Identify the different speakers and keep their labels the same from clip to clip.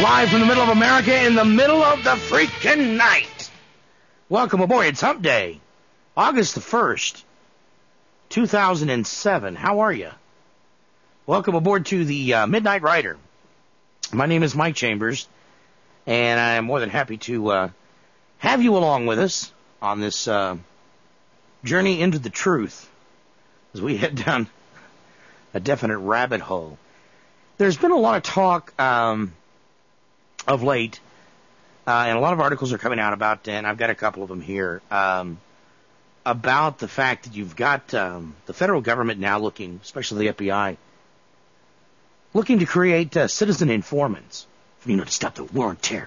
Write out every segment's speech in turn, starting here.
Speaker 1: Live from the middle of America in the middle of the freaking night. Welcome aboard. It's Hump Day, August the 1st, 2007. How are you? Welcome aboard to the Midnight Rider. My name is Mike Chambers, and I am more than happy to have you along with us on this journey into the truth as we head down a definite rabbit hole. There's been a lot of talk of late, and a lot of articles are coming out about, and I've got a couple of them here, about the fact that you've got the federal government now looking, especially the FBI, looking to create citizen informants, to stop the war on terror,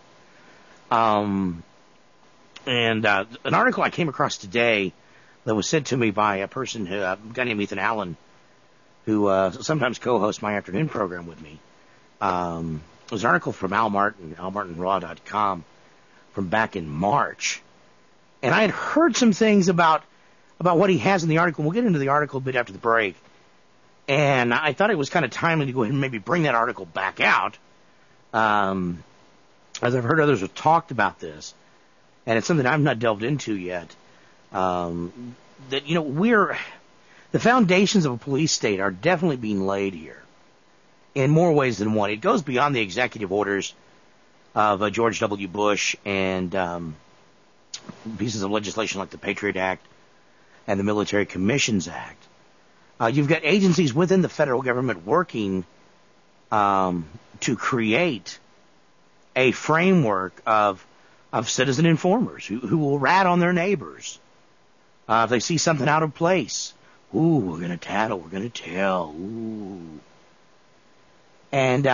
Speaker 1: And an article I came across today that was sent to me by a person, a guy named Ethan Allen, who sometimes co-hosts my afternoon program with me. It was an article from Al Martin, almartinraw.com, from back in March. And I had heard some things about what he has in the article. We'll get into the article a bit after the break. And I thought it was kind of timely to go ahead and maybe bring that article back out. As I've heard others have talked about this. And it's something I've not delved into yet. The foundations of a police state are definitely being laid here in more ways than one. It goes beyond the executive orders of George W. Bush and pieces of legislation like the Patriot Act and the Military Commissions Act. You've got agencies within the federal government working to create a framework of citizen informers who will rat on their neighbors if they see something out of place. Ooh, we're going to tattle, we're going to tell, ooh. And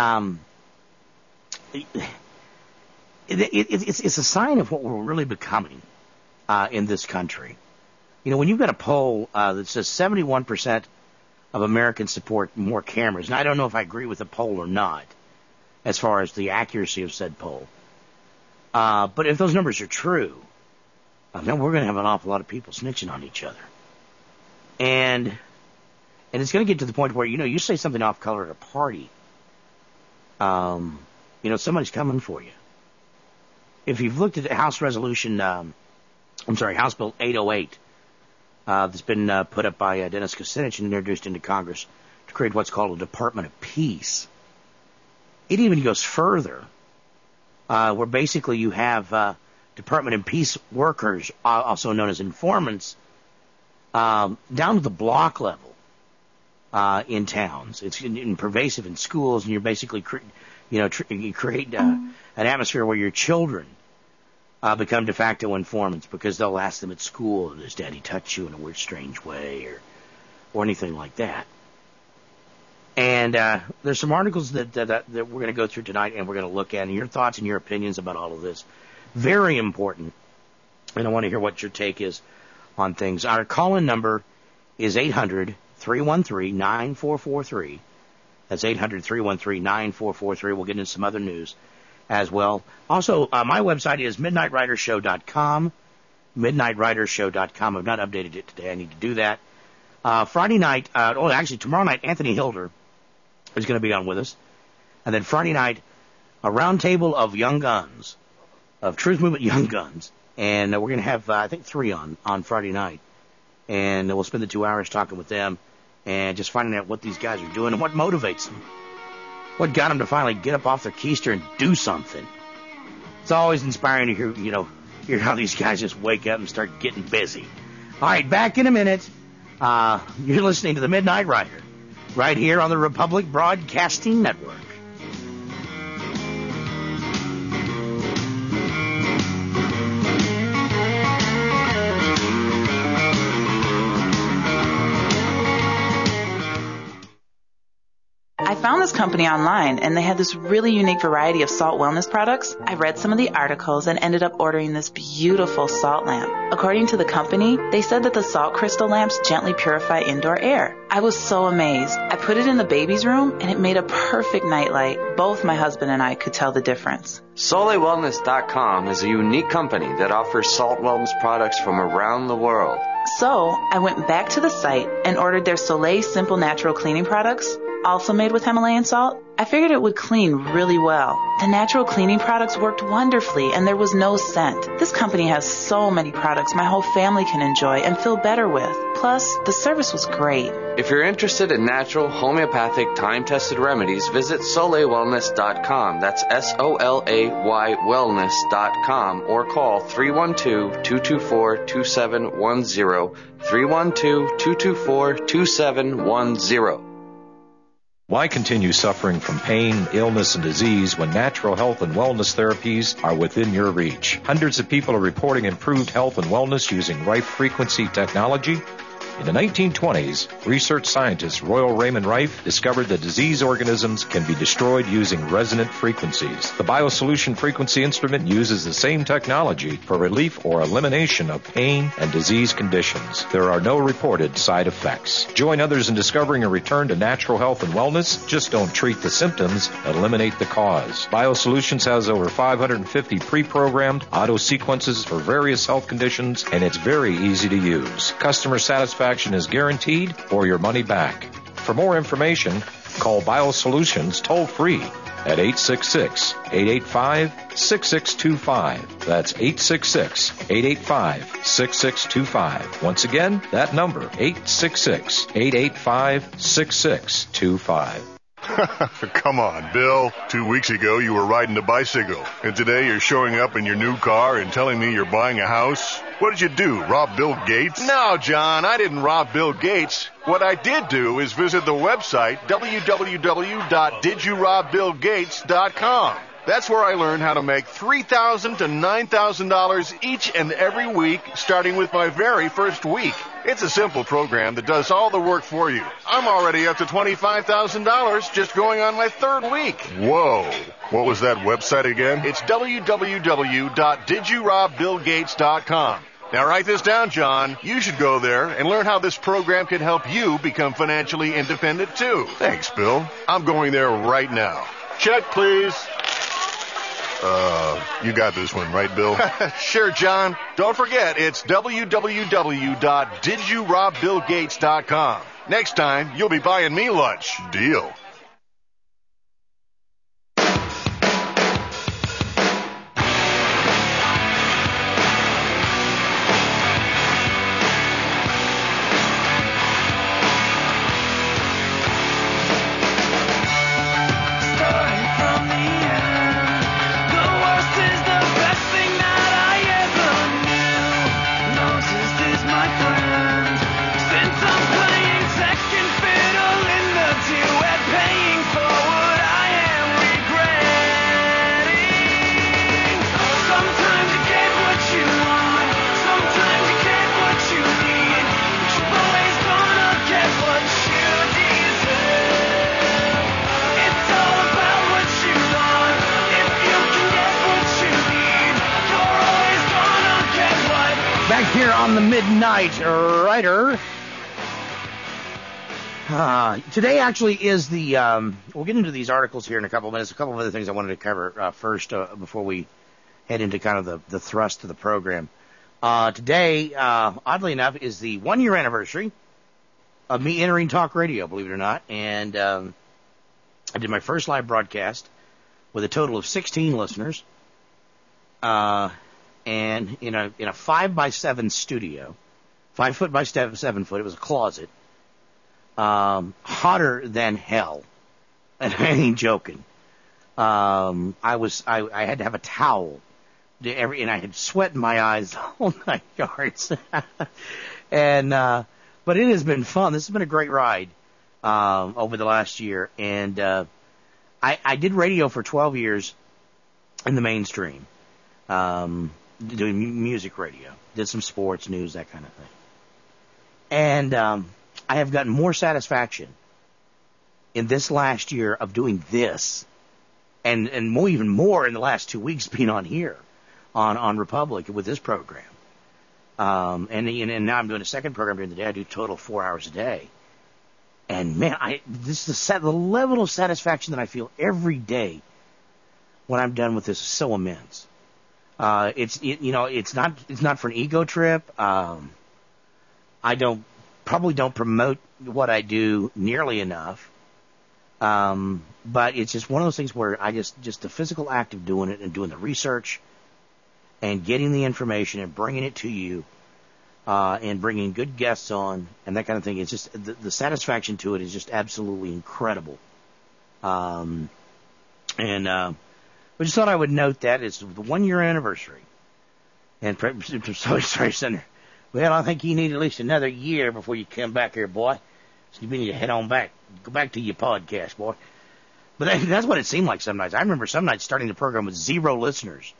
Speaker 1: it's a sign of what we're really becoming in this country. When you've got a poll that says 71% of Americans support more cameras, and I don't know if I agree with the poll or not as far as the accuracy of said poll. But if those numbers are true, then we're going to have an awful lot of people snitching on each other. And it's going to get to the point where, you say something off color at a party, somebody's coming for you. If you've looked at House Resolution, House Bill 808, that's been put up by Dennis Kucinich and introduced into Congress to create what's called a Department of Peace. It even goes further, where basically you have Department of Peace workers, also known as informants, down to the block level in towns. It's pervasive in schools, and you're basically, you create an atmosphere where your children become de facto informants because they'll ask them at school, does Daddy touch you in a weird, strange way, or anything like that. And there's some articles that we're going to go through tonight, and we're going to look at, and your thoughts and your opinions about all of this. Very important, and I want to hear what your take is on things. Our call-in number is 800-313-9443. That's 800-313-9443. We'll get into some other news as well. Also, my website is midnightridershow.com. Midnightridershow.com. I've not updated it today. I need to do that. Friday night, tomorrow night, Anthony Hilder is going to be on with us. And then Friday night, a roundtable of young guns, of Truth Movement young guns. And we're going to have, I think, 3 on Friday night. And we'll spend the 2 hours talking with them and just finding out what these guys are doing and what motivates them. What got them to finally get up off their keister and do something. It's always inspiring to hear how these guys just wake up and start getting busy. All right, back in a minute. You're listening to the Midnight Rider right here on the Republic Broadcasting Network.
Speaker 2: I found this company online, and they had this really unique variety of salt wellness products. I read some of the articles and ended up ordering this beautiful salt lamp. According to the company, they said that the salt crystal lamps gently purify indoor air. I was so amazed. I put it in the baby's room, and it made a perfect nightlight. Both my husband and I could tell the difference.
Speaker 3: SoleWellness.com is a unique company that offers salt wellness products from around the world.
Speaker 2: So I went back to the site and ordered their Soleil Simple Natural Cleaning products. also made with Himalayan salt, I figured it would clean really well. The natural cleaning products worked wonderfully and there was no scent. This company has so many products my whole family can enjoy and feel better with. Plus, the service was great.
Speaker 3: If you're interested in natural, homeopathic, time-tested remedies, visit SoleilWellness.com. That's SOLAY wellness.com or call 312-224-2710. 312-224-2710.
Speaker 4: Why continue suffering from pain, illness, and disease when natural health and wellness therapies are within your reach? Hundreds of people are reporting improved health and wellness using Rife frequency technology. In the 1920s, research scientist Royal Raymond Rife discovered that disease organisms can be destroyed using resonant frequencies. The BioSolution frequency instrument uses the same technology for relief or elimination of pain and disease conditions. There are no reported side effects. Join others in discovering a return to natural health and wellness. Just don't treat the symptoms, eliminate the cause. BioSolutions has over 550 pre-programmed auto sequences for various health conditions, and it's very easy to use. Customer satisfaction is guaranteed or your money back. For more information, call BioSolutions toll-free at 866-885-6625. That's 866-885-6625. Once again, that number, 866-885-6625.
Speaker 5: Come on, Bill. 2 weeks ago, you were riding a bicycle. And today, you're showing up in your new car and telling me you're buying a house? What did you do, rob Bill Gates?
Speaker 6: No, John, I didn't rob Bill Gates. What I did do is visit the website, www.didyourobBillGates.com. That's where I learned how to make $3,000 to $9,000 each and every week, starting with my very first week. It's a simple program that does all the work for you. I'm already up to $25,000 just going on my third week.
Speaker 5: Whoa. What was that website again?
Speaker 6: It's www.didyourobBillGates.com. Now write this down, John. You should go there and learn how this program can help you become financially independent, too.
Speaker 5: Thanks, Bill.
Speaker 6: I'm going there right now. Check, please.
Speaker 5: You got this one, right, Bill?
Speaker 6: Sure, John. Don't forget, it's www.didyourobBillGates.com. Next time, you'll be buying me lunch.
Speaker 5: Deal.
Speaker 1: Here on the Midnight Rider. Today actually is the, we'll get into these articles here in a couple of minutes. A couple of other things I wanted to cover first before we head into kind of the thrust of the program. Today, oddly enough, is the 1 year anniversary of me entering talk radio, believe it or not. And I did my first live broadcast with a total of 16 listeners. And in a 5x7 studio, 5 foot by 7 foot, it was a closet, hotter than hell, and I ain't joking. I had to have a towel, and I had sweat in my eyes the whole 9 yards. And but it has been fun. This has been a great ride over the last year, and I did radio for 12 years in the mainstream. Doing music radio, did some sports, news, that kind of thing. And I have gotten more satisfaction in this last year of doing this, and even more in the last 2 weeks being on here, on Republic with this program. And now I'm doing a second program during the day. I do total 4 hours a day. And man, this is the level of satisfaction that I feel every day when I'm done with this is so immense. It's not for an ego trip. I probably don't promote what I do nearly enough. But it's just one of those things where I just the physical act of doing it and doing the research and getting the information and bringing it to you, and bringing good guests on and that kind of thing. It's just the satisfaction to it is just absolutely incredible. We just thought I would note that it's the 1 year anniversary. And sorry, Senator. Well, I think you need at least another year before you come back here, boy. So you need to head on back. Go back to your podcast, boy. But that's what it seemed like some nights. I remember some nights starting the program with 0 listeners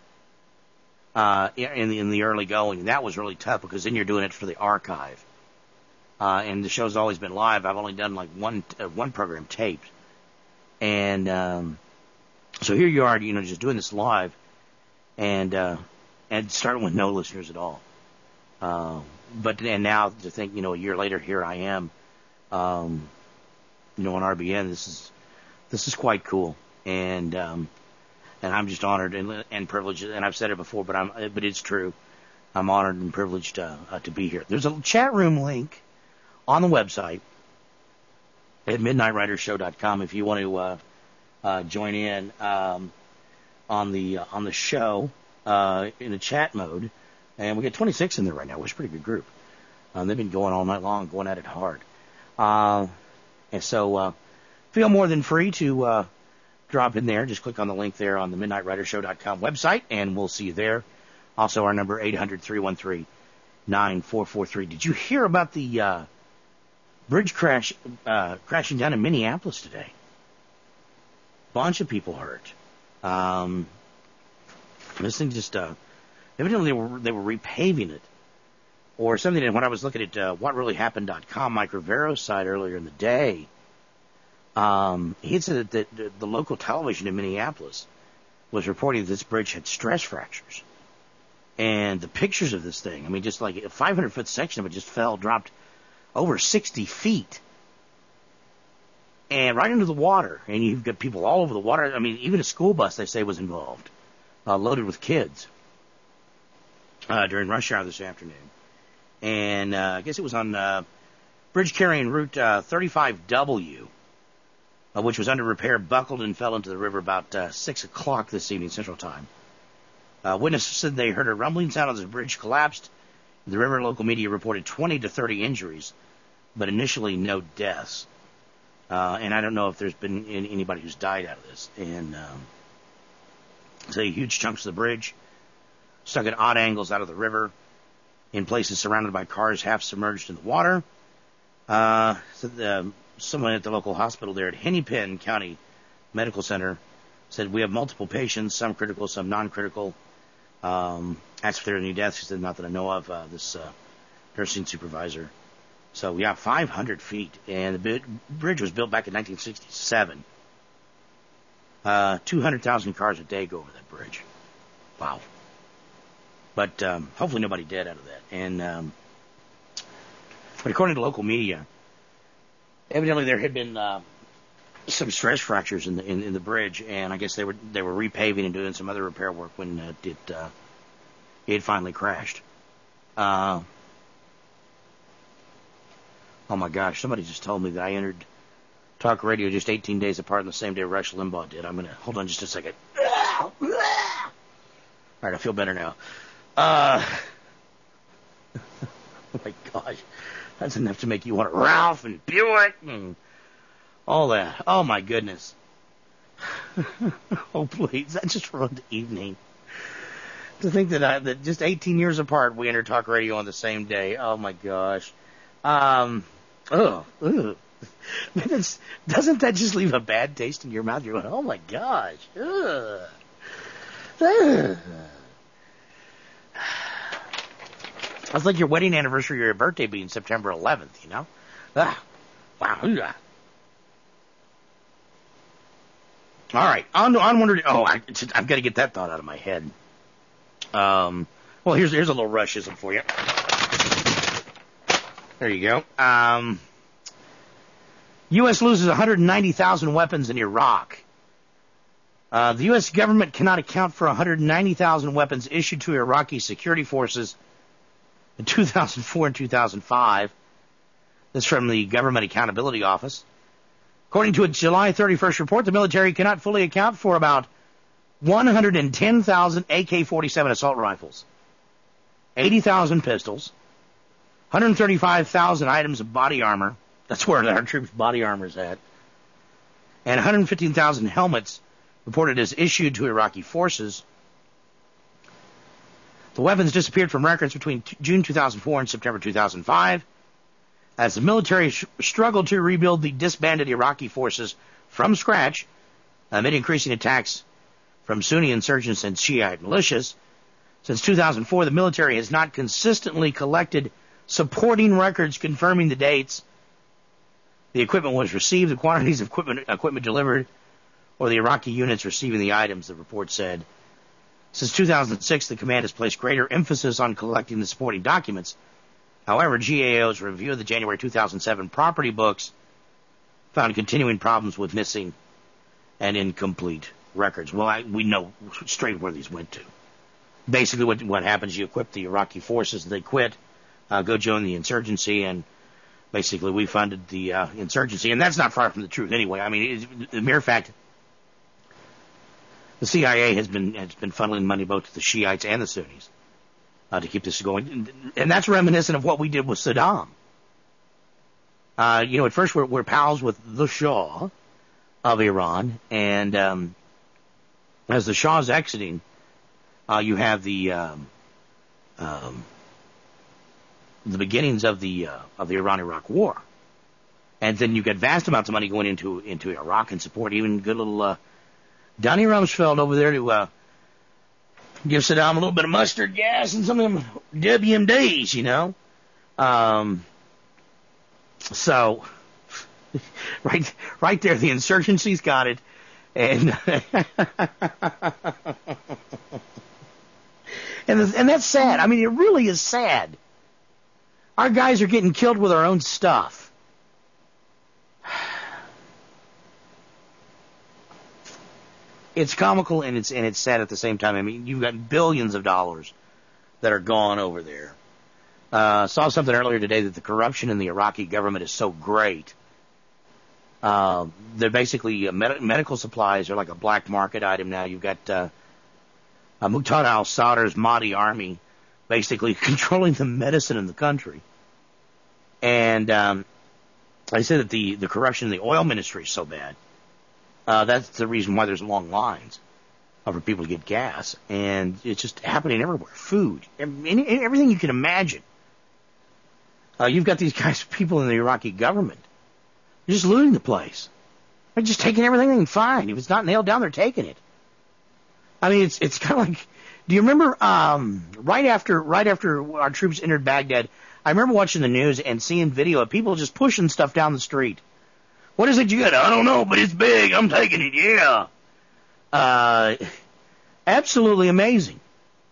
Speaker 1: in the early going. And that was really tough because then you're doing it for the archive. And the show's always been live. I've only done like one program taped. And so here you are, just doing this live and starting with no listeners at all. And now to think, a year later, here I am, on RBN. This is quite cool, and I'm just honored and privileged. And I've said it before, but it's true. I'm honored and privileged to be here. There's a chat room link on the website at MidnightRidersShow.com if you want to join in on the show in the chat mode. And we get 26 in there right now, which is a pretty good group. They've been going all night long, going at it hard. And so feel more than free to drop in there. Just click on the link there on the MidnightRidersShow.com website, and we'll see you there. Also, our number, 800-313-9443. Did you hear about the bridge crashing down in Minneapolis today? Bunch of people hurt. This thing just... evidently, they were repaving it, or something. And when I was looking at whatreallyhappened.com, Mike Rivero's site earlier in the day, he had said that the local television in Minneapolis was reporting that this bridge had stress fractures. And the pictures of this thing, just like a 500-foot section of it just dropped over 60 feet. And right into the water. And you've got people all over the water. Even a school bus, they say, was involved, loaded with kids. During rush hour this afternoon. And I guess it was on bridge carrying Route 35W, which was under repair, buckled and fell into the river about 6 o'clock this evening, Central Time. Witnesses said they heard a rumbling sound as the bridge collapsed. The river local media reported 20 to 30 injuries, but initially no deaths. And I don't know if there's been anybody who's died out of this. And so huge chunks of the bridge stuck at odd angles out of the river, in places surrounded by cars half submerged in the water. Someone at the local hospital there at Hennepin County Medical Center said, we have multiple patients, some critical, some non-critical. As for there any deaths, he said, not that I know of, this nursing supervisor. So, 500 feet, and the bridge was built back in 1967. 200,000 cars a day go over that bridge. Wow. But hopefully nobody dead out of that. And but according to local media, evidently there had been some stress fractures in the bridge, and I guess they were repaving and doing some other repair work when it had finally crashed. Oh my gosh! Somebody just told me that I entered talk radio just 18 days apart on the same day Rush Limbaugh did. I'm gonna hold on just a second. All right, I feel better now. Oh my gosh, that's enough to make you want to Ralph and Buick and all that. Oh my goodness. Oh please, that just ruined the evening. To think that just 18 years apart we entered talk radio on the same day. Oh my gosh. Doesn't that just leave a bad taste in your mouth? You're going, oh my gosh. It's like your wedding anniversary or your birthday being September 11th, you know? Wow. All right. Onward. Oh, I've got to get that thought out of my head. Well, here's a little Rushism for you. There you go. U.S. loses 190,000 weapons in Iraq. The U.S. government cannot account for 190,000 weapons issued to Iraqi security forces in 2004 and 2005. This is from the Government Accountability Office. According to a July 31st report, the military cannot fully account for about 110,000 AK-47 assault rifles, 80,000 pistols, 135,000 items of body armor. That's where our troops' body armor is at. And 115,000 helmets reported as issued to Iraqi forces. The weapons disappeared from records between June 2004 and September 2005 as the military struggled to rebuild the disbanded Iraqi forces from scratch amid increasing attacks from Sunni insurgents and Shiite militias. Since 2004, the military has not consistently collected supporting records confirming the dates the equipment was received, the quantities of equipment delivered, or the Iraqi units receiving the items, the report said. Since 2006, the command has placed greater emphasis on collecting the supporting documents. However, GAO's review of the January 2007 property books found continuing problems with missing and incomplete records. Well, we know straight where these went to. Basically, what happens, you equip the Iraqi forces, they quit, go join the insurgency, and basically we funded the insurgency. And that's not far from the truth anyway. I mean, the mere fact the CIA has been funneling money both to the Shiites and the Sunnis to keep this going. And that's reminiscent of what we did with Saddam. At first we're pals with the Shah of Iran, and as the Shah's exiting, you have the beginnings of the Iran-Iraq War, and then you get vast amounts of money going into Iraq and support. Even good little Donnie Rumsfeld over there to give Saddam a little bit of mustard gas and some of them WMDs, So, right there, the insurgency's got it, and and that's sad. I mean, it really is sad. Our guys are getting killed with our own stuff. It's comical and it's sad at the same time. I mean, you've got billions of dollars that are gone over there. Saw something earlier today that the corruption in the Iraqi government is so great. They're basically medical supplies are like a black market item now. You've got Muqtada al-Sadr's Mahdi army basically controlling the medicine in the country. And I say that the corruption in the oil ministry is so bad. That's the reason why there's long lines for people to get gas. And it's just happening everywhere. Food, everything you can imagine. You've got these guys, people in the Iraqi government. They're just looting the place. They're just taking everything they can find. If it's not nailed down, they're taking it. I mean, it's kind of like, do you remember, right after our troops entered Baghdad, I remember watching the news and seeing video of people just pushing stuff down the street. What is it you got? I don't know, but it's big. I'm taking it, yeah. Absolutely amazing.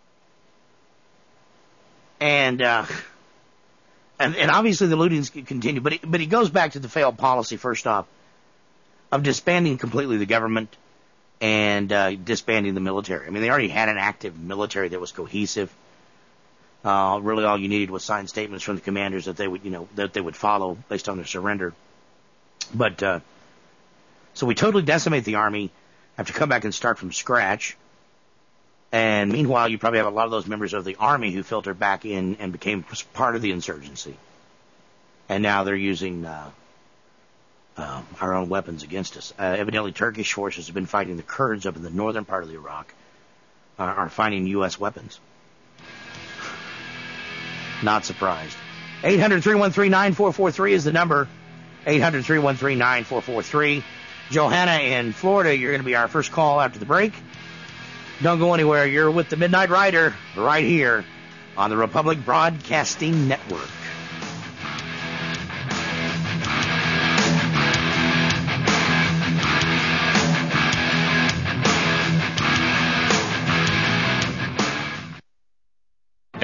Speaker 1: And obviously the lootings continue, but it goes back to the failed policy, first off, of disbanding completely the government and disbanding the military. I mean, they already had an active military that was cohesive. Really all you needed was signed statements from the commanders that they would follow based on their surrender. But so we totally decimate the army, have to come back and start from scratch. And meanwhile, you probably have a lot of those members of the army who filtered back in and became part of the insurgency. And now they're using our own weapons against us. Evidently, Turkish forces have been fighting the Kurds up in the northern part of Iraq, are finding U.S. weapons. Not surprised. 800-313-9443 is the number. 800-313-9443. Johanna in Florida, you're going to be our first call after the break. Don't go anywhere. You're with the Midnight Rider right here on the Republic Broadcasting Network.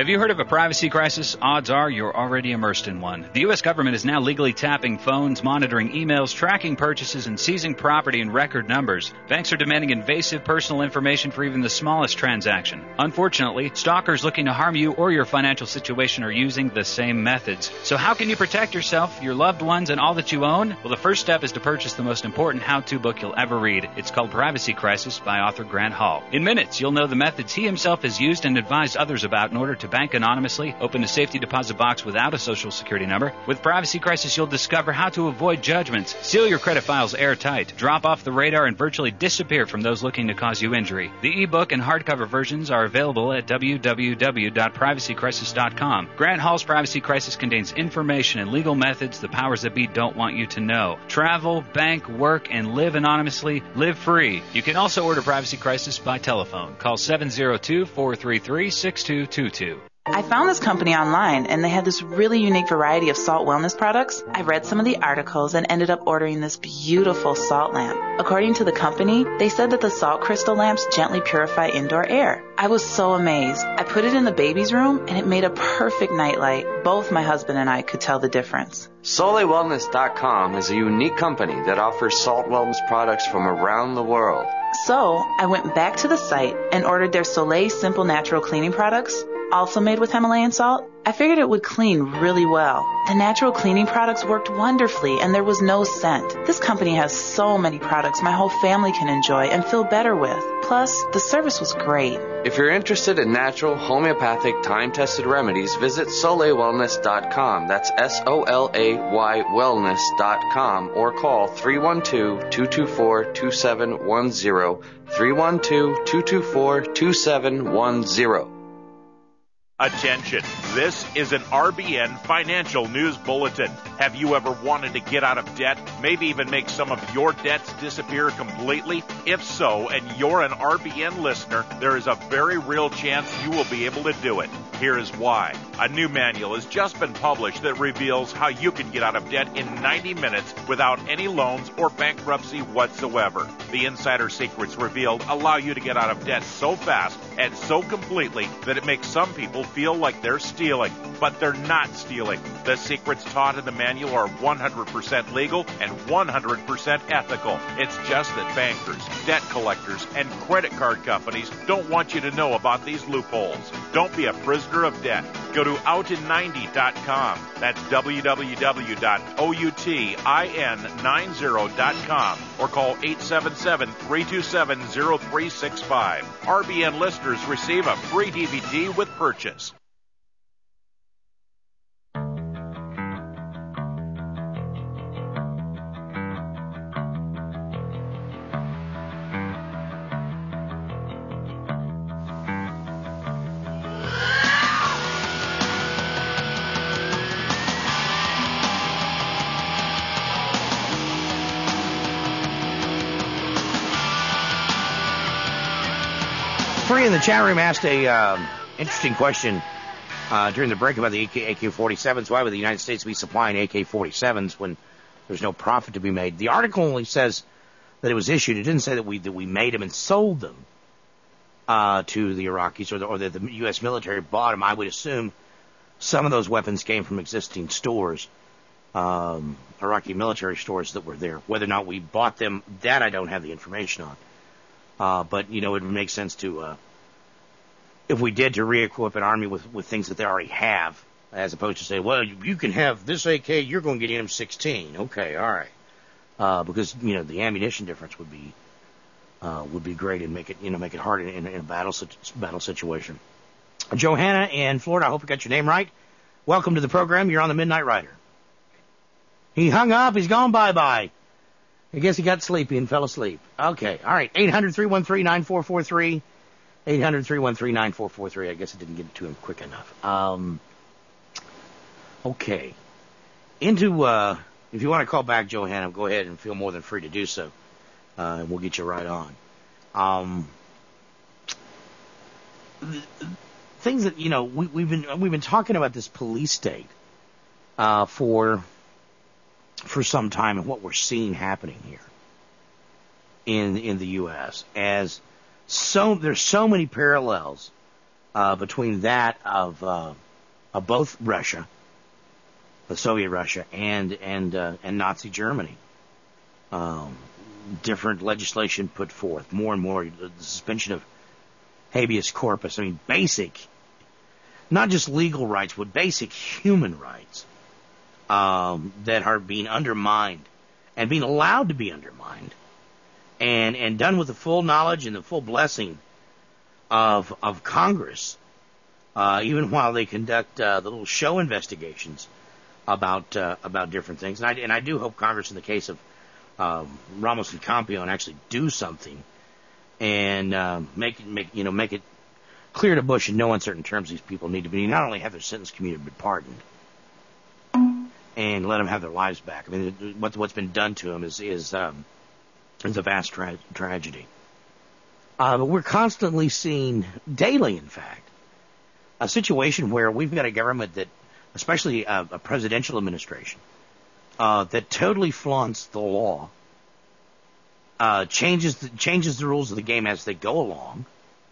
Speaker 7: Have you heard of a privacy crisis? Odds are you're already immersed in one. The U.S. government is now legally tapping phones, monitoring emails, tracking purchases, and seizing property in record numbers. Banks are demanding invasive personal information for even the smallest transaction. Unfortunately, stalkers looking to harm you or your financial situation are using the same methods. So how can you protect yourself, your loved ones, and all that you own? Well, the first step is to purchase the most important how-to book you'll ever read. It's called Privacy Crisis by author Grant Hall. In minutes, you'll know the methods he himself has used and advised others about in order to bank anonymously, open a safety deposit box without a social security number. With Privacy Crisis, you'll discover how to avoid judgments, seal your credit files airtight, drop off the radar, and virtually disappear from those looking to cause you injury. The ebook and hardcover versions are available at www.privacycrisis.com. Grant Hall's Privacy Crisis contains information and legal methods the powers that be don't want you to know. Travel, bank, work, and live anonymously. Live free. You can also order Privacy Crisis by telephone. Call 702-433-6222.
Speaker 2: I found this company online, and they had this really unique variety of salt wellness products. I read some of the articles and ended up ordering this beautiful salt lamp. According to the company, they said that the salt crystal lamps gently purify indoor air. I was so amazed. I put it in the baby's room, and it made a perfect nightlight. Both my husband and I could tell the difference.
Speaker 3: SoleilWellness.com is a unique company that offers salt wellness products from around the world.
Speaker 2: So I went back to the site and ordered their Soleil Simple Natural Cleaning products, also made with Himalayan salt. I figured it would clean really well. The natural cleaning products worked wonderfully, and there was no scent. This company has so many products my whole family can enjoy and feel better with. Plus, the service was great.
Speaker 3: If you're interested in natural, homeopathic, time-tested remedies, visit SoleilWellness.com. That's SOLAY wellness.com, or call 312-224-2710, 312-224-2710.
Speaker 8: Attention, this is an RBN Financial News Bulletin. Have you ever wanted to get out of debt, maybe even make some of your debts disappear completely? If so, and you're an RBN listener, there is a very real chance you will be able to do it. Here is why. A new manual has just been published that reveals how you can get out of debt in 90 minutes without any loans or bankruptcy whatsoever. The insider secrets revealed allow you to get out of debt so fast and so completely that it makes some people feel like they're stealing, but they're not stealing. The secrets taught in the manual are 100% legal and 100% ethical. It's just that bankers, debt collectors, and credit card companies don't want you to know about these loopholes. Don't be a prisoner of debt. Go to outin90.com. That's www.outin90.com, or call 877-327-0365. RBN listeners receive a free DVD with purchase.
Speaker 1: Free in the chat room asked a interesting question during the break about the AK-47s. Why would the United States be supplying AK-47s when there's no profit to be made? The article only says that it was issued. It didn't say that we made them and sold them to the Iraqis, or that the U.S. military bought them. I would assume some of those weapons came from existing stores, Iraqi military stores that were there. Whether or not we bought them, that I don't have the information on. But, it would make sense to, if we did, to re-equip an army with things that they already have, as opposed to say, well, you can have this AK, you're going to get M16. Okay, all right. Because, the ammunition difference would be great and make it hard in a battle situation. Johanna in Florida, I hope you got your name right. Welcome to the program. You're on the Midnight Rider. He hung up. He's gone bye-bye. I guess he got sleepy and fell asleep. Okay, all right. 800-313-9443. 800-313-9443. I guess I didn't get to him quick enough. Okay. If you want to call back, Johanna, go ahead and feel more than free to do so. And we'll get you right on. Things that, we've been talking about this police state for some time, and what we're seeing happening here in the U.S. as there's so many parallels between that of both Russia, the Soviet Russia, and Nazi Germany. Different legislation put forth, more and more, the suspension of habeas corpus. I mean, basic, not just legal rights, but basic human rights that are being undermined and being allowed to be undermined, and done with the full knowledge and the full blessing of Congress, even while they conduct the little show investigations about different things. And I do hope Congress, in the case of Ramos and Campion, actually do something and make it clear to Bush in no uncertain terms these people need to be not only have their sentence commuted but pardoned, and let them have their lives back. I mean, what's been done to them is a vast tragedy. But we're constantly seeing, daily in fact, a situation where we've got a government that, especially a presidential administration, that totally flaunts the law, changes the rules of the game as they go along.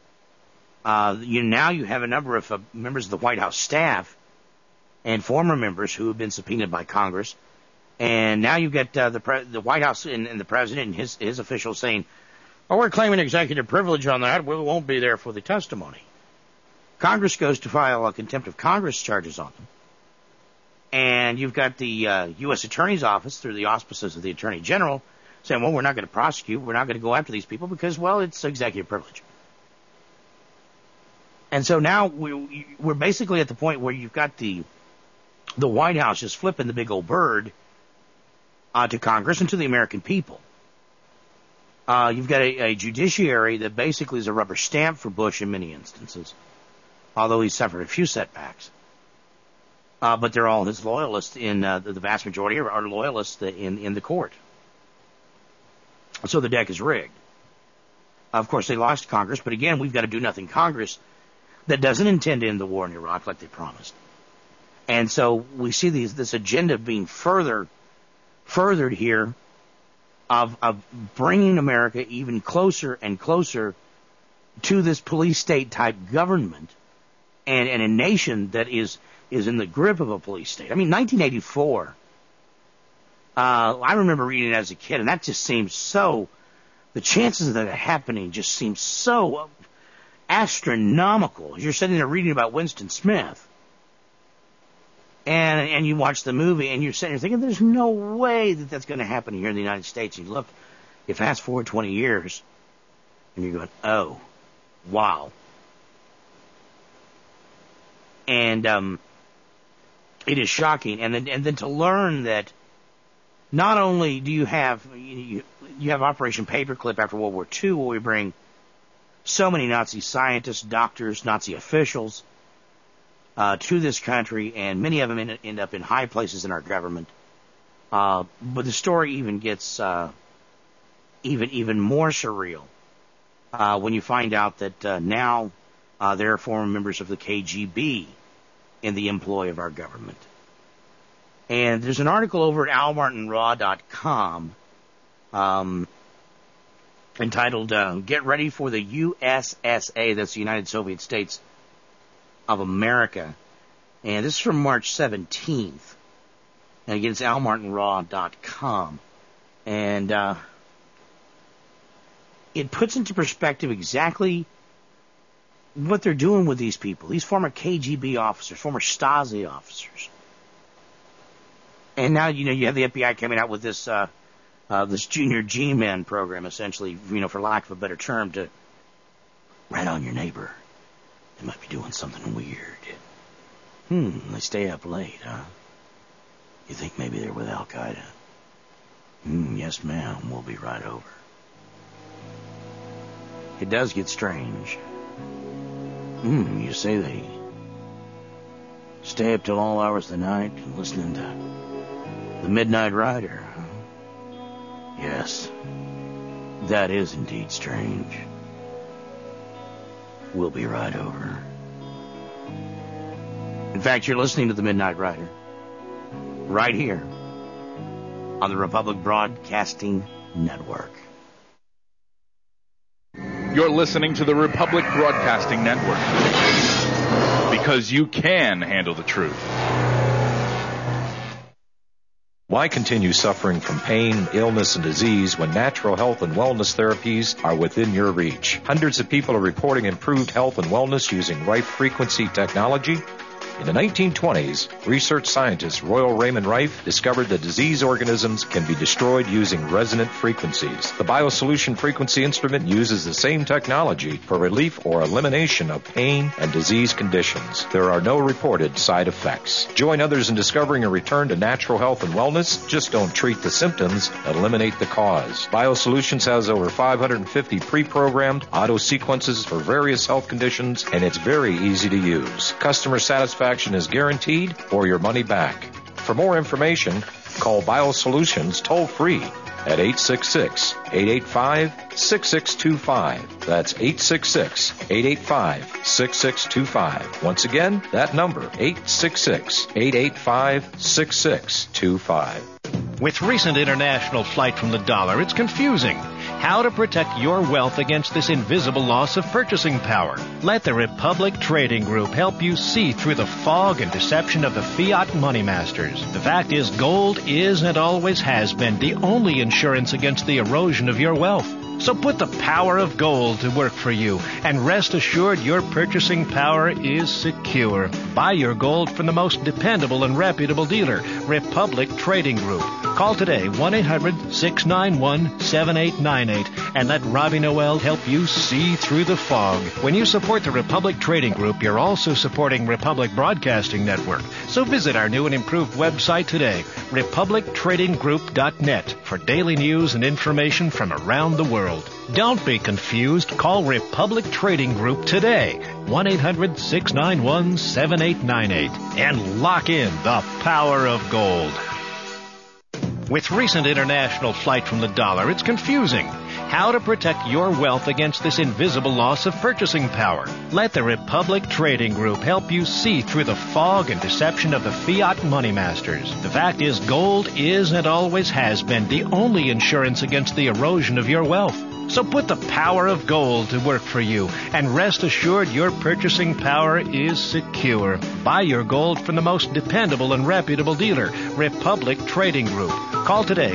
Speaker 1: Now you have a number of members of the White House staff and former members who have been subpoenaed by Congress, and now you've got the White House and the president and his officials saying, "Oh, we're claiming executive privilege on that. We won't be there for the testimony." Congress goes to file contempt of Congress charges on them. And you've got the U.S. Attorney's Office, through the auspices of the Attorney General, saying, well, we're not going to prosecute, we're not going to go after these people because, well, it's executive privilege. And so now we're basically at the point where you've got the White House just flipping the big old bird to Congress and to the American people. You've got a judiciary that basically is a rubber stamp for Bush in many instances, although he's suffered a few setbacks. But they're all his loyalists. The vast majority are loyalists in the court. So the deck is rigged. Of course, they lost Congress, but again, we've got a do-nothing Congress that doesn't intend to end the war in Iraq like they promised. And so we see this agenda being furthered here of bringing America even closer and closer to this police state type government and a nation that is in the grip of a police state. I mean, 1984, I remember reading it as a kid, and that just seems so, the chances of that happening just seem so astronomical. You're sitting there reading about Winston Smith, and you watch the movie, and you're sitting there thinking, there's no way that that's going to happen here in the United States. And you fast forward 20 years, and you're going, oh, wow. And it is shocking. And then to learn that not only do you have Operation Paperclip after World War II, where we bring so many Nazi scientists, doctors, Nazi officials to this country, and many of them end up in high places in our government. But the story even gets even more surreal when you find out that now there are former members of the KGB in the employ of our government. And there's an article over at almartinraw.com entitled Get Ready for the USSA, that's the United Soviet States of America. And this is from March 17th. And again, it's almartinraw.com. And it puts into perspective exactly what they're doing with these people, these former KGB officers, former Stasi officers. And now, you have the FBI coming out with this junior G-men program, essentially, for lack of a better term, to rat on your neighbor. They might be doing something weird. They stay up late, huh? You think maybe they're with Al-Qaeda? Yes, ma'am, we'll be right over. It does get strange. You say they stay up till all hours of the night listening to the Midnight Rider. Yes, that is indeed strange. We'll be right over. In fact, you're listening to the Midnight Rider right here on the Republic Broadcasting Network.
Speaker 9: You're listening to the Republic Broadcasting Network. because you can handle the truth.
Speaker 4: Why continue suffering from pain, illness, and disease when natural health and wellness therapies are within your reach? Hundreds of people are reporting improved health and wellness using Rife frequency technology. In the 1920s, research scientist Royal Raymond Rife discovered that disease organisms can be destroyed using resonant frequencies. The BioSolution frequency instrument uses the same technology for relief or elimination of pain and disease conditions. There are no reported side effects. Join others in discovering a return to natural health and wellness. Just don't treat the symptoms, eliminate the cause. BioSolutions has over 550 pre-programmed auto sequences for various health conditions, and it's very easy to use. Customer satisfaction is guaranteed or your money back. For more information, call BioSolutions toll-free at 866-885-6625. That's 866-885-6625. Once again, that number, 866-885-6625.
Speaker 10: With recent international flight from the dollar, it's confusing. How to protect your wealth against this invisible loss of purchasing power. Let the Republic Trading Group help you see through the fog and deception of the fiat money masters. The fact is, gold is and always has been the only insurance against the erosion of your wealth. So put the power of gold to work for you, and rest assured your purchasing power is secure. Buy your gold from the most dependable and reputable dealer, Republic Trading Group. Call today, 1-800-691-7898, and let Robbie Noel help you see through the fog. When you support the Republic Trading Group, you're also supporting Republic Broadcasting Network. So visit our new and improved website today, republictradinggroup.net, for daily news and information from around the world. Don't be confused. Call Republic Trading Group today, 1-800-691-7898, and lock in the power of gold. With recent international flight from the dollar, it's confusing. How to protect your wealth against this invisible loss of purchasing power. Let the Republic Trading Group help you see through the fog and deception of the fiat money masters. The fact is, gold is and always has been the only insurance against the erosion of your wealth. So put the power of gold to work for you, and rest assured your purchasing power is secure. Buy your gold from the most dependable and reputable dealer, Republic Trading Group. Call today,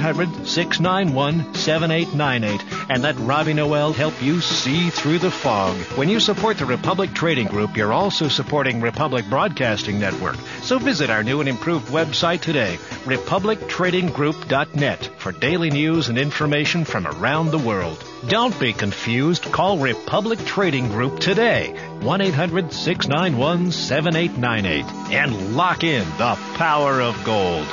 Speaker 10: 1-800-691-7898, and let Robbie Noel help you see through the fog. When you support the Republic Trading Group, you're also supporting Republic Broadcasting Network. So visit our new and improved website today, republictradinggroup.net, for daily news and information from around the world. Don't be confused. Call Republic Trading Group today, 1-800-691-7898, and lock in the power of gold.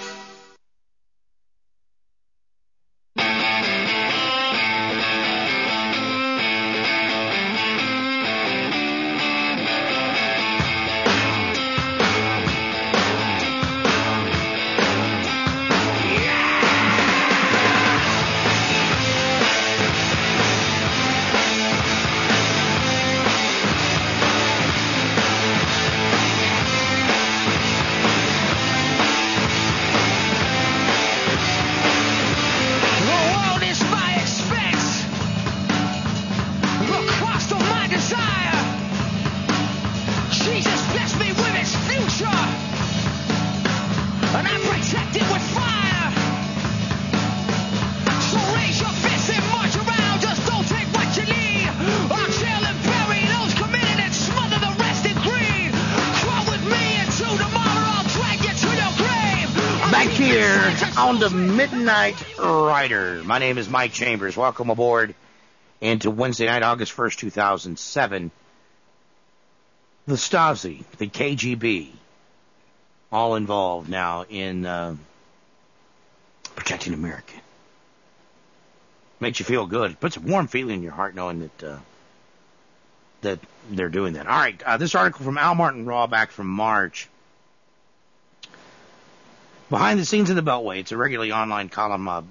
Speaker 1: On the Midnight Rider. My name is Mike Chambers. Welcome aboard into Wednesday night, August 1st, 2007. The Stasi, the KGB, all involved now in protecting America. Makes you feel good. It puts a warm feeling in your heart knowing that they're doing that. All right, this article from Al Martin Raw back from March. Behind the Scenes in the Beltway. It's a regularly online column at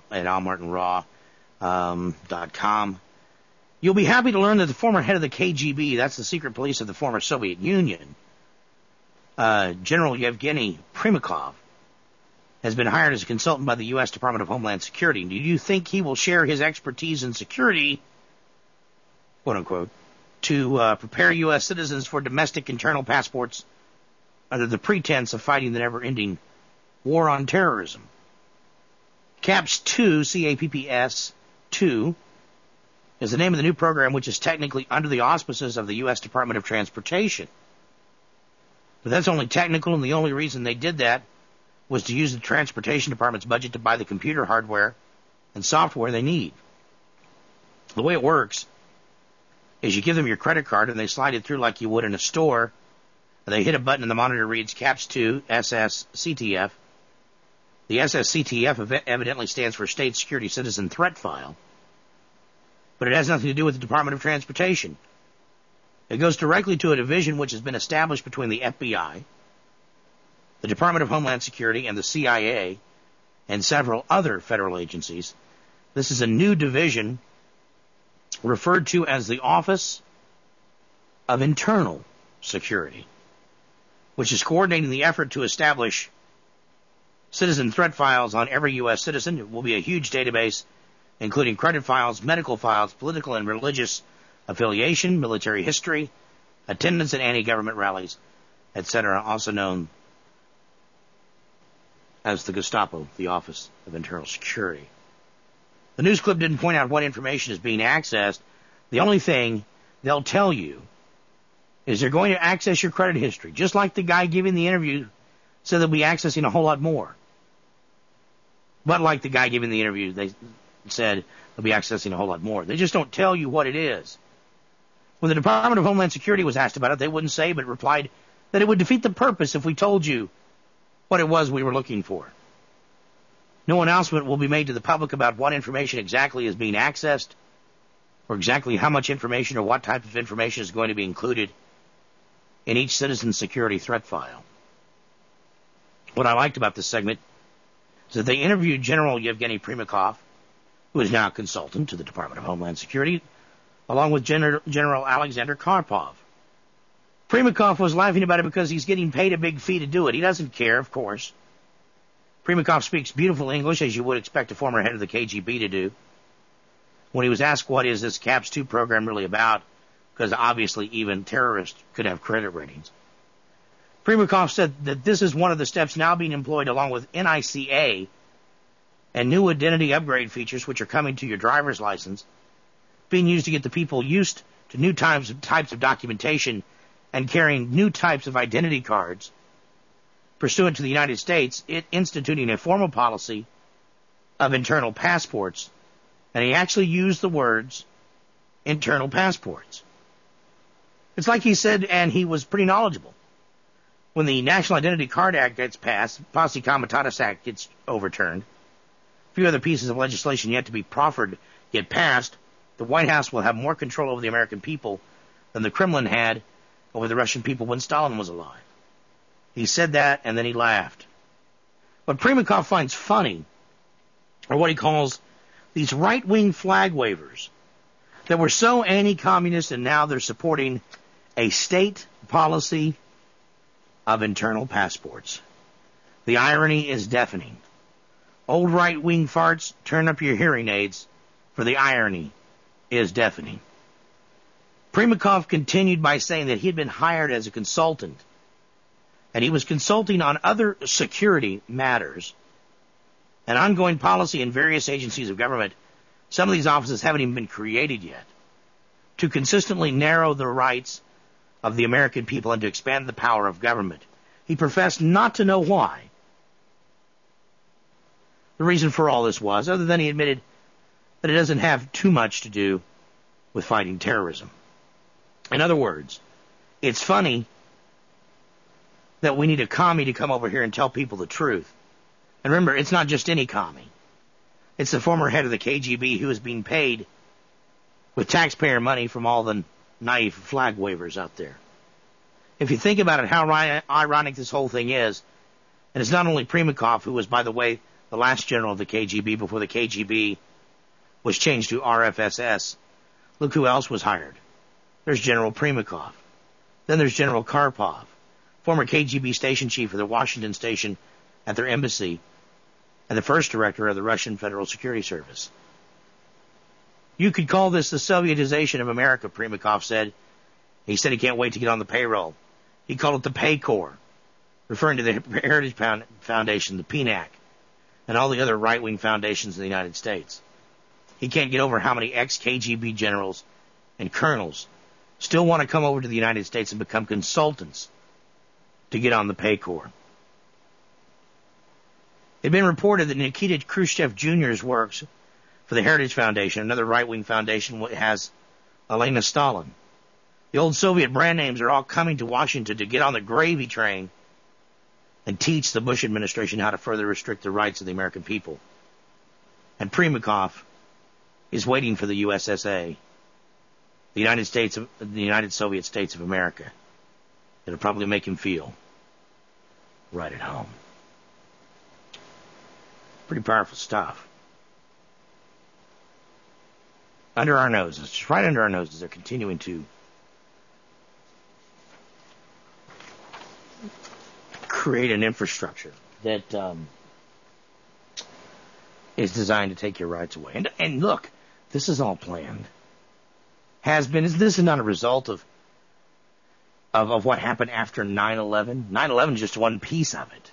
Speaker 1: almartinraw.com. You'll be happy to learn that the former head of the KGB, that's the secret police of the former Soviet Union, General Yevgeny Primakov, has been hired as a consultant by the U.S. Department of Homeland Security. Do you think he will share his expertise in security, quote unquote, to prepare U.S. citizens for domestic internal passports under the pretense of fighting the never-ending war on terrorism. CAPS 2, C-A-P-P-S 2, is the name of the new program, which is technically under the auspices of the U.S. Department of Transportation. But that's only technical, and the only reason they did that was to use the Transportation Department's budget to buy the computer hardware and software they need. The way it works is you give them your credit card, and they slide it through like you would in a store, and they hit a button, and the monitor reads CAPS 2 SSCTF. The SSCTF evidently stands for State Security Citizen Threat File, but it has nothing to do with the Department of Transportation. It goes directly to a division which has been established between the FBI, the Department of Homeland Security, and the CIA, and several other federal agencies. This is a new division referred to as the Office of Internal Security, which is coordinating the effort to establish citizen threat files on every U.S. citizen. It will be a huge database, including credit files, medical files, political and religious affiliation, military history, attendance at anti-government rallies, etc., also known as the Gestapo, the Office of Internal Security. The news clip didn't point out what information is being accessed. The only thing they'll tell you is they're going to access your credit history, just like the guy giving the interview said they'll be accessing a whole lot more. But like the guy giving the interview, they said they'll be accessing a whole lot more. They just don't tell you what it is. When the Department of Homeland Security was asked about it, they wouldn't say, but replied that it would defeat the purpose if we told you what it was we were looking for. No announcement will be made to the public about what information exactly is being accessed, or exactly how much information or what type of information is going to be included in each citizen's security threat file. What I liked about this segment is that they interviewed General Yevgeny Primakov, who is now a consultant to the Department of Homeland Security, along with General Alexander Karpov. Primakov was laughing about it because he's getting paid a big fee to do it. He doesn't care, of course. Primakov speaks beautiful English, as you would expect a former head of the KGB to do. When he was asked what is this CAPS 2 program really about, because obviously even terrorists could have credit ratings, Primakov said that this is one of the steps now being employed along with NICA and new identity upgrade features which are coming to your driver's license, being used to get the people used to new types of documentation and carrying new types of identity cards. Pursuant to the United States, it instituting a formal policy of internal passports, and he actually used the words internal passports. It's like he said, and he was pretty knowledgeable. When the National Identity Card Act gets passed, Posse Comitatus Act gets overturned, a few other pieces of legislation yet to be proffered get passed, the White House will have more control over the American people than the Kremlin had over the Russian people when Stalin was alive. He said that, and then he laughed. What Primakov finds funny are what he calls these right-wing flag wavers that were so anti-communist, and now they're supporting a state policy of internal passports. The irony is deafening. Old right-wing farts, turn up your hearing aids, for the irony is deafening. Primakov continued by saying that he had been hired as a consultant, and he was consulting on other security matters, an ongoing policy in various agencies of government. Some of these offices haven't even been created yet, to consistently narrow the rights of the American people and to expand the power of government. He professed not to know why the reason for all this was, other than he admitted that it doesn't have too much to do with fighting terrorism. In other words, it's funny that we need a commie to come over here and tell people the truth. And remember, it's not just any commie. It's the former head of the KGB who is being paid with taxpayer money from all the naive flag wavers out there. If you think about it, how ironic this whole thing is, and it's not only Primakov, who was, by the way, the last general of the KGB before the KGB was changed to RFSS. Look who else was hired. There's General Primakov. Then there's General Karpov, former KGB station chief of the Washington station at their embassy, and the first director of the Russian Federal Security Service. You could call this the Sovietization of America, Primakov said, He said he can't wait to get on the payroll. He called it the Pay Corps, referring to the Heritage Foundation, the PNAC, and all the other right-wing foundations in the United States. He can't get over how many ex-KGB generals and colonels still want to come over to the United States and become consultants to get on the Pay Corps. It had been reported that Nikita Khrushchev Jr.'s works for the Heritage Foundation, another right-wing foundation, has Elena Stalin. The old Soviet brand names are all coming to Washington to get on the gravy train and teach the Bush administration how to further restrict the rights of the American people. And Primakov is waiting for the USSA, the United Soviet States of America. It'll probably make him feel right at home. Pretty powerful stuff. Under our noses, just right under our noses, they're continuing to create an infrastructure that is designed to take your rights away. And look, this is all planned. Has been. This is not a result of what happened after 9/11. 9/11 is just one piece of it.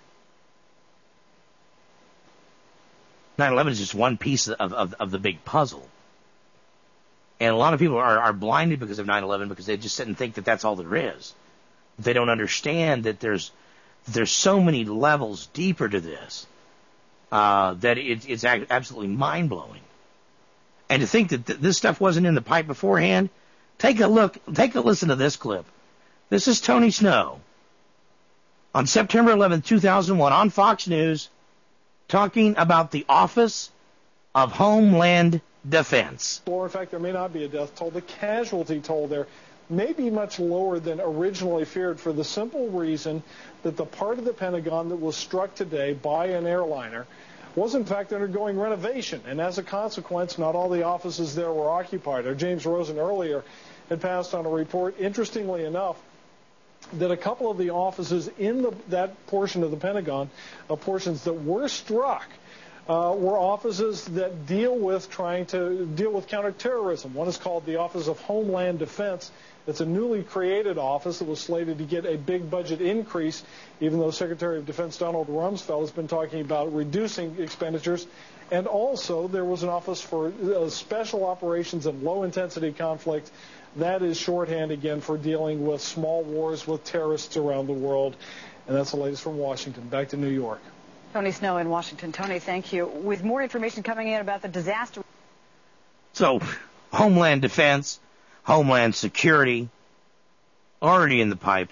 Speaker 1: 9/11 is just one piece of the big puzzle. And a lot of people are blinded because of 9/11 because they just sit and think that that's all there is. They don't understand that there's so many levels deeper to this that it's absolutely mind-blowing. And to think that this stuff wasn't in the pipe beforehand, take a listen to this clip. This is Tony Snow on September 11th, 2001 on Fox News talking about the Office of Homeland Defense.
Speaker 11: Or in fact, there may not be a death toll. The casualty toll there may be much lower than originally feared for the simple reason that the part of the Pentagon that was struck today by an airliner was in fact undergoing renovation, and as a consequence, not all the offices there were occupied. James Rosen earlier had passed on a report, interestingly enough, that a couple of the offices in that portion of the Pentagon, portions that were struck, were offices that trying to deal with counterterrorism. One is called the Office of Homeland Defense. It's a newly created office that was slated to get a big budget increase, even though Secretary of Defense Donald Rumsfeld has been talking about reducing expenditures. And also, there was an office for special operations and low-intensity conflict. That is shorthand, again, for dealing with small wars with terrorists around the world. And that's the latest from Washington. Back to New York.
Speaker 12: Tony Snow in Washington. Tony, thank you. With more information coming in about the disaster.
Speaker 1: So, Homeland Defense, Homeland Security, already in the pipe.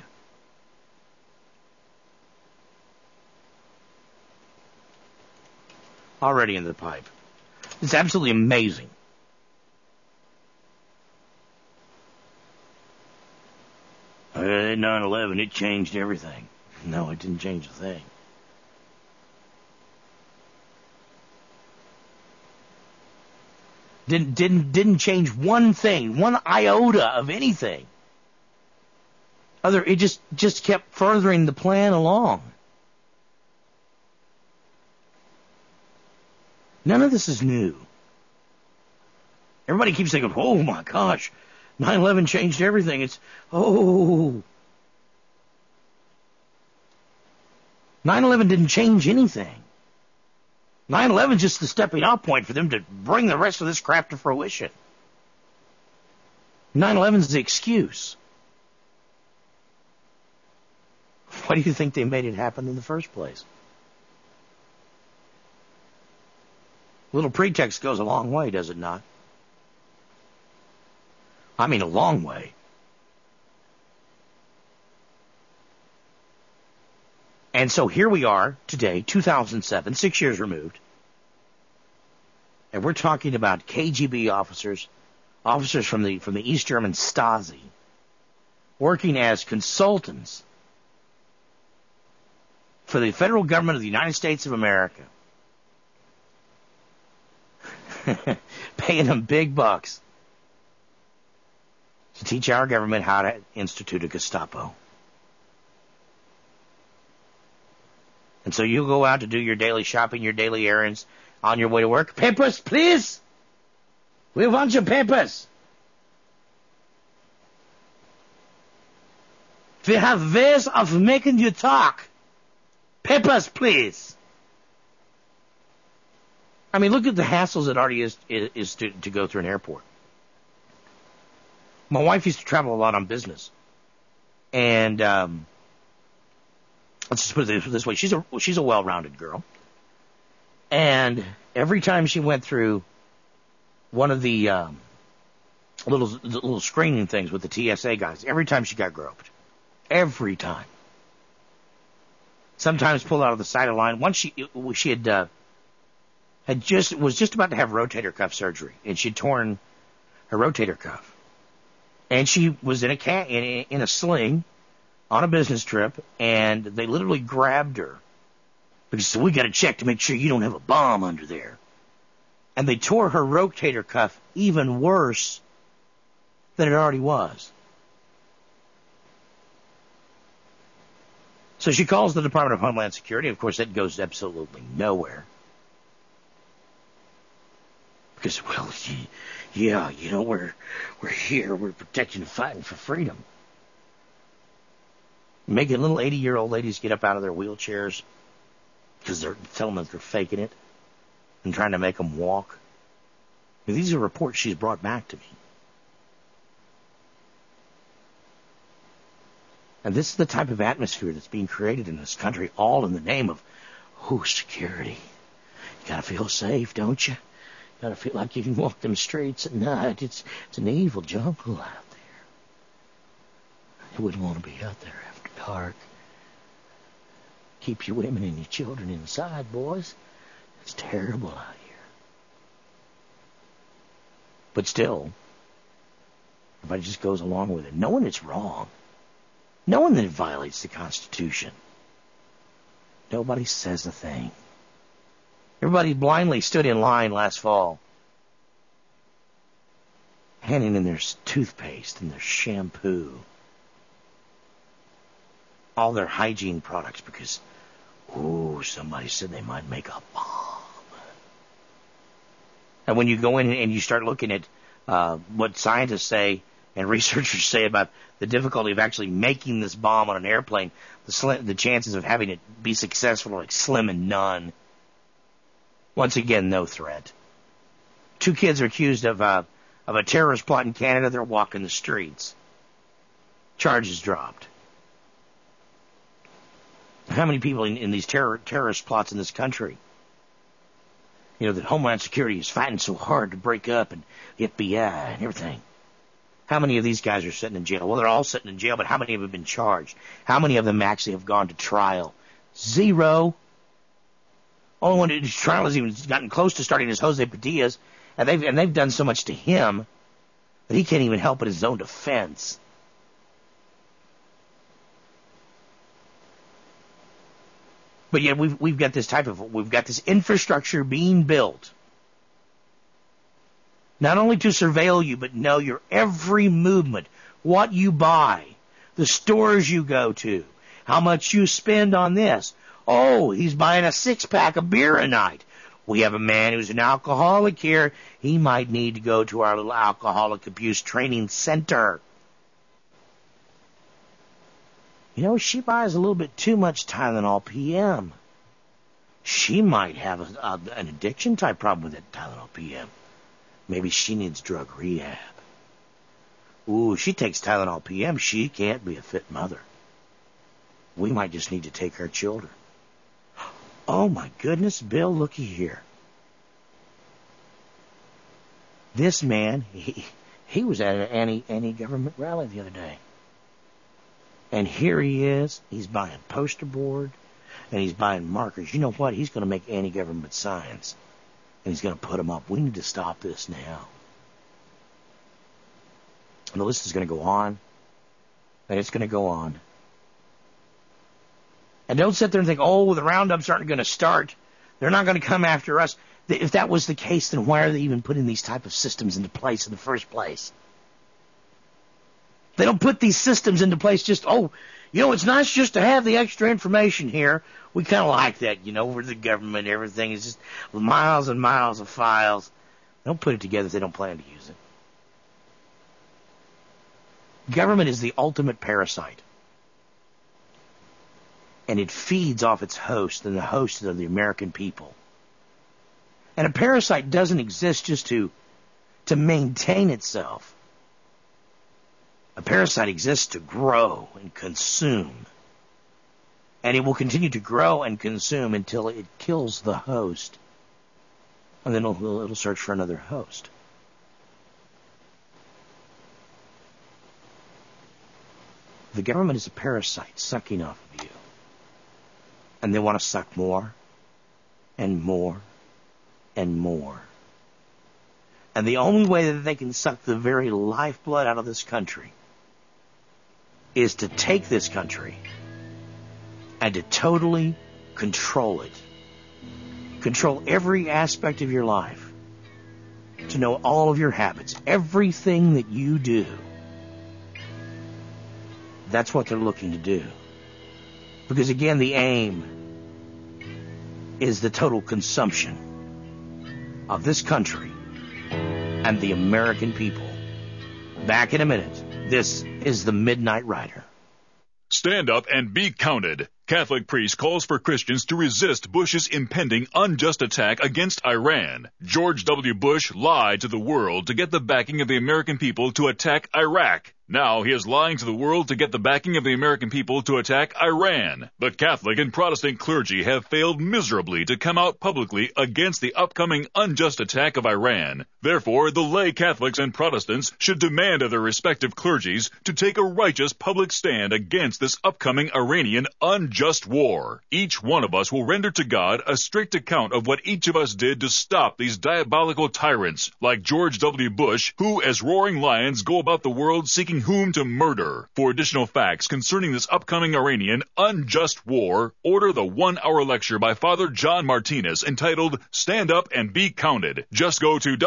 Speaker 1: Already in the pipe. It's absolutely amazing. At 9/11, it changed everything. No, it didn't change a thing. Didn't change one thing, one iota of anything. It just kept furthering the plan along. None of this is new. Everybody keeps thinking, oh my gosh, 9/11 changed everything. 9/11 didn't change anything. 9/11 is just the stepping off point for them to bring the rest of this crap to fruition. 9/11 is the excuse. Why do you think they made it happen in the first place? A little pretext goes a long way, does it not? I mean, a long way. And so here we are today, 2007, 6 years removed, and we're talking about KGB officers from the East German Stasi, working as consultants for the federal government of the United States of America, paying them big bucks to teach our government how to institute a Gestapo. And so you go out to do your daily shopping, your daily errands, on your way to work. Papers, please! We want your papers! We have ways of making you talk. Papers, please. I mean, look at the hassles it already is to go through an airport. My wife used to travel a lot on business. And let's just put it this way. She's a well-rounded girl. And every time she went through one of the little screening things with the TSA guys, every time she got groped. Every time. Sometimes pulled out of the side of the line. Once she was just about to have rotator cuff surgery, and she'd torn her rotator cuff. And she was in a sling on a business trip, and they literally grabbed her because they said, we got to check to make sure you don't have a bomb under there. And they tore her rotator cuff even worse than it already was. So she calls the Department of Homeland Security. Of course, that goes absolutely nowhere. Because, well, yeah, you know, we're here, we're protecting and fighting for freedom. Making little 80-year-old ladies get up out of their wheelchairs because they're telling them that they're faking it and trying to make them walk. I mean, these are reports she's brought back to me. And this is the type of atmosphere that's being created in this country, all in the name of, security. You gotta feel safe, don't you? You gotta feel like you can walk them streets at night. It's an evil jungle out there. You wouldn't want to be out there after dark. Keep your women and your children inside, boys. It's terrible out here. But still, everybody just goes along with it, knowing it's wrong. Knowing that it violates the Constitution. Nobody says a thing. Everybody blindly stood in line last fall, handing in their toothpaste and their shampoo, all their hygiene products because, somebody said they might make a bomb. And when you go in and you start looking at what scientists say and researchers say about the difficulty of actually making this bomb on an airplane, the chances of having it be successful are like slim and none. Once again, no threat. 2 kids are accused of a terrorist plot in Canada. They're walking the streets. Charges dropped. How many people in these terrorist plots in this country? You know, that Homeland Security is fighting so hard to break up, and the FBI and everything. How many of these guys are sitting in jail? Well, they're all sitting in jail, but how many of them have been charged? How many of them actually have gone to trial? 0. Only one whose trial has even gotten close to starting is Jose Padillas, and they've done so much to him that he can't even help in his own defense. But yet we've got this infrastructure being built, not only to surveil you, but know your every movement, what you buy, the stores you go to, how much you spend on this. Oh, he's buying a 6-pack of beer a night. We have a man who's an alcoholic here. He might need to go to our little alcoholic abuse training center. You know, she buys a little bit too much Tylenol PM. She might have an addiction type problem with that Tylenol PM. Maybe she needs drug rehab. She takes Tylenol PM. She can't be a fit mother. We might just need to take our children. Oh my goodness, Bill, looky here. This man, he was at an anti-government rally the other day. And here he is. He's buying poster board and he's buying markers. You know what? He's going to make anti-government signs. And he's going to put them up. We need to stop this now. And the list is going to go on. And it's going to go on. And don't sit there and think, the roundups aren't going to start. They're not going to come after us. If that was the case, then why are they even putting these type of systems into place in the first place? They don't put these systems into place just, it's nice just to have the extra information here. We kind of like that, we're the government, everything is just miles and miles of files. They don't put it together if they don't plan to use it. Government is the ultimate parasite. and it feeds off its host, and the host are the American people. And a parasite doesn't exist just to maintain itself. A parasite exists to grow and consume. And it will continue to grow and consume until it kills the host. And then it'll search for another host. The government is a parasite sucking off of you. And they want to suck more and more and more. And the only way that they can suck the very lifeblood out of this country is to take this country and to totally control it. Control every aspect of your life. To know all of your habits, everything that you do. That's what they're looking to do. Because again, the aim is the total consumption of this country and the American people. Back in a minute. This is the Midnight Rider.
Speaker 9: Stand up and be counted. Catholic priest calls for Christians to resist Bush's impending unjust attack against Iran. George W. Bush lied to the world to get the backing of the American people to attack Iraq. Now he is lying to the world to get the backing of the American people to attack Iran. The Catholic and Protestant clergy have failed miserably to come out publicly against the upcoming unjust attack of Iran. Therefore, the lay Catholics and Protestants should demand of their respective clergies to take a righteous public stand against this upcoming Iranian unjust war. Each one of us will render to God a strict account of what each of us did to stop these diabolical tyrants, like George W. Bush, who, as roaring lions, go about the world seeking whom to murder. For additional facts concerning this upcoming Iranian unjust war, order the 1-hour lecture by Father John Martinez entitled Stand Up and Be Counted. Just go to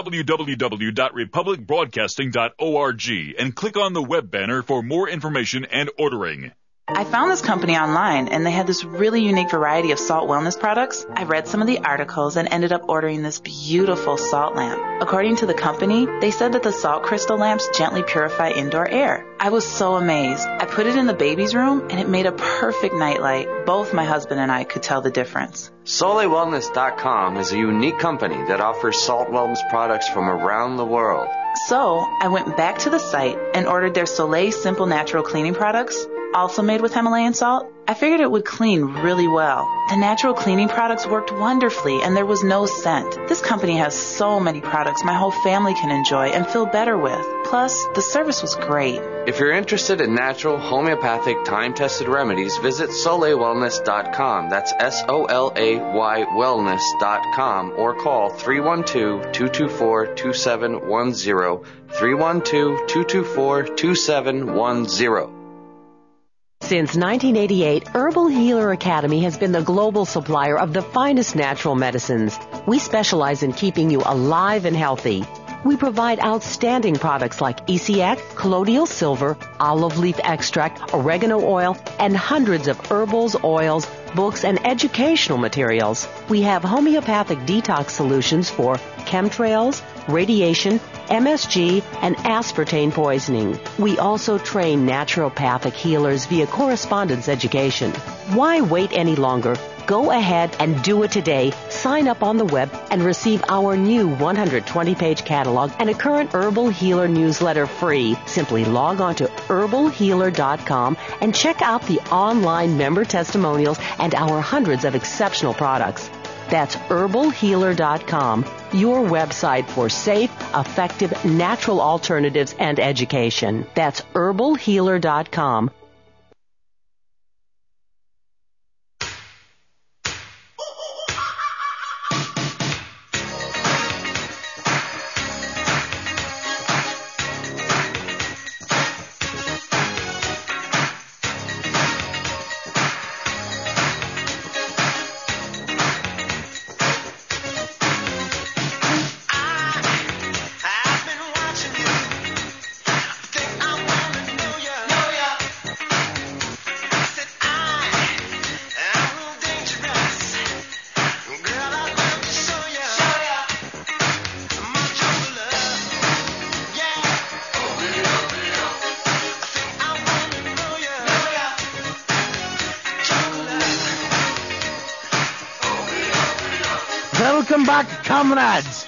Speaker 9: www.republicbroadcasting.org and click on the web banner for more information and ordering.
Speaker 2: I found this company online, and they had this really unique variety of salt wellness products. I read some of the articles and ended up ordering this beautiful salt lamp. According to the company, they said that the salt crystal lamps gently purify indoor air. I was so amazed. I put it in the baby's room, and it made a perfect nightlight. Both my husband and I could tell the difference.
Speaker 3: SoleilWellness.com is a unique company that offers salt wellness products from around the world.
Speaker 2: So I went back to the site and ordered their Soleil Simple Natural Cleaning products, also made with Himalayan salt. I figured it would clean really well. The natural cleaning products worked wonderfully, and there was no scent. This company has so many products my whole family can enjoy and feel better with. Plus, the service was great.
Speaker 3: If you're interested in natural, homeopathic, time-tested remedies, visit SoleilWellness.com. That's SOLAY wellness.com, or call 312-224-2710, 312-224-2710.
Speaker 13: Since 1988, Herbal Healer Academy has been the global supplier of the finest natural medicines. We specialize in keeping you alive and healthy. We provide outstanding products like ECX, colloidal silver, olive leaf extract, oregano oil, and hundreds of herbals, oils, books, and educational materials. We have homeopathic detox solutions for chemtrails, radiation, MSG, and aspartame poisoning. We also train naturopathic healers via correspondence education. Why wait any longer? Go ahead and do it today. Sign up on the web and receive our new 120-page catalog and a current Herbal Healer newsletter free. Simply log on to herbalhealer.com and check out the online member testimonials and our hundreds of exceptional products. That's herbalhealer.com, your website for safe, effective, natural alternatives and education. That's herbalhealer.com.
Speaker 1: Welcome back, comrades.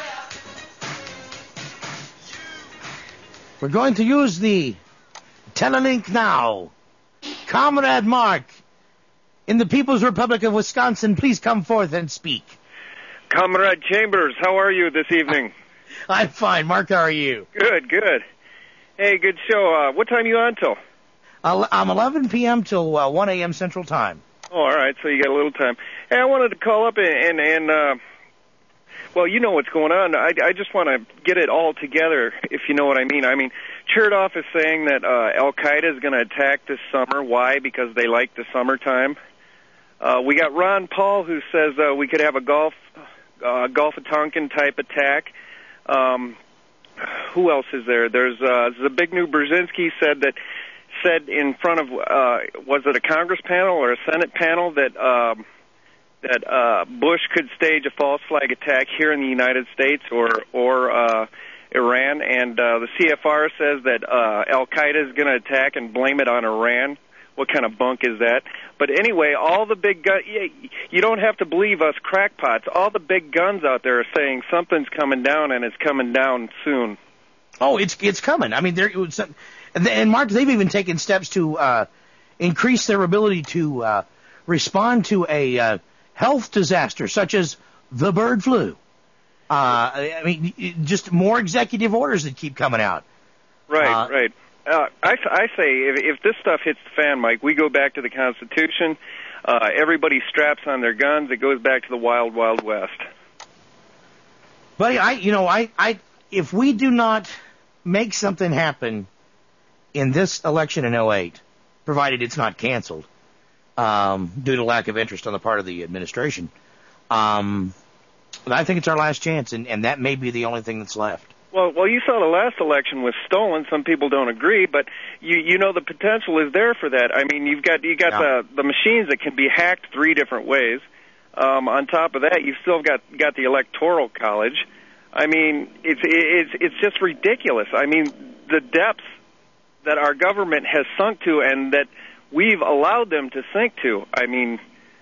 Speaker 1: We're going to use the telelink now. Comrade Mark, in the People's Republic of Wisconsin, please come forth and speak.
Speaker 14: Comrade Chambers, how are you this evening?
Speaker 1: I'm fine. Mark, how are you?
Speaker 14: Good, good. Hey, good show. What time are you on till?
Speaker 1: I'm 11 p.m. till 1 a.m. Central Time.
Speaker 14: Oh, all right, so you got a little time. Hey, I wanted to call up and well, you know what's going on. I just want to get it all together, if you know what I mean. I mean, Chertoff is saying that Al-Qaeda is going to attack this summer. Why? Because they like the summertime. We got Ron Paul, who says we could have a Gulf of Tonkin type attack. Who else is there? There's Zbigniew Brzezinski said in front of was it a Congress panel or a Senate panel that Bush could stage a false flag attack here in the United States or Iran, and the CFR says that Al-Qaeda is going to attack and blame it on Iran. What kind of bunk is that? But anyway, all the big guns, you don't have to believe us crackpots. All the big guns out there are saying something's coming down, and it's coming down soon.
Speaker 1: Oh, it's coming. I mean, and Mark, they've even taken steps to increase their ability to respond to a health disaster such as the bird flu. I mean, just more executive orders that keep coming out.
Speaker 14: Right, right. I say if this stuff hits the fan, Mike, we go back to the Constitution. Everybody straps on their guns. It goes back to the wild, wild west.
Speaker 1: But if we do not make something happen in this election in 2008, provided it's not canceled due to lack of interest on the part of the administration, I think it's our last chance, and that may be the only thing that's left.
Speaker 14: Well, you saw the last election was stolen. Some people don't agree, but you know the potential is there for that. I mean, you've got the machines that can be hacked 3 different ways. On top of that, you've still got the Electoral College. I mean, it's just ridiculous. I mean, the depths that our government has sunk to, and that we've allowed them to sink to. I mean,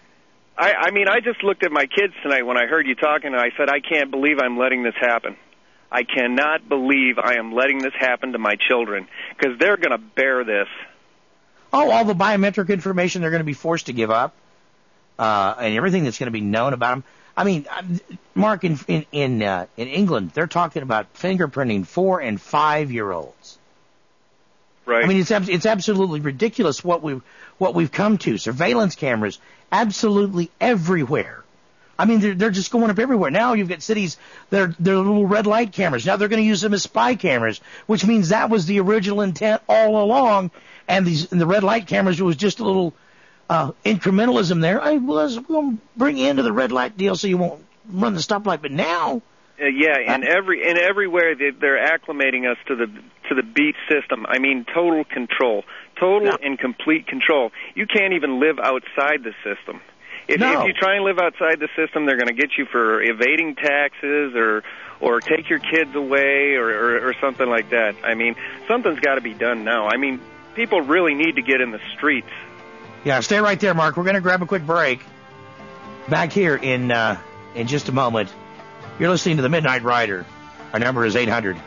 Speaker 14: I just looked at my kids tonight when I heard you talking, and I said, I can't believe I'm letting this happen. I cannot believe I am letting this happen to my children, because they're going to bear this.
Speaker 1: Oh, all the biometric information they're going to be forced to give up, and everything that's going to be known about them. I mean, Mark, in England, they're talking about fingerprinting 4- and 5-year-olds.
Speaker 14: Right.
Speaker 1: I mean, it's absolutely ridiculous what we've come to. Surveillance cameras, absolutely everywhere. I mean, they're just going up everywhere. Now you've got cities, they're little red light cameras. Now they're going to use them as spy cameras, which means that was the original intent all along. And the red light cameras was just a little incrementalism there. We'll bring you into the red light deal so you won't run the stoplight. But now,
Speaker 14: and everywhere they're acclimating us to the beat system. I mean, total control, and complete control. You can't even live outside the system. If you try and live outside the system, they're going to get you for evading taxes or take your kids away or something like that. I mean, something's got to be done now. I mean, people really need to get in the streets.
Speaker 1: Yeah, stay right there, Mark. We're going to grab a quick break. Back here in just a moment. You're listening to the Midnight Rider. Our number is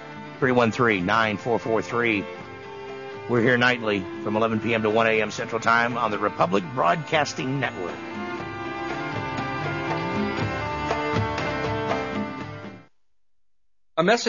Speaker 1: 800-313-9443. We're here nightly from 11 p.m. to 1 a.m. Central Time on the Republic Broadcasting Network.
Speaker 15: A message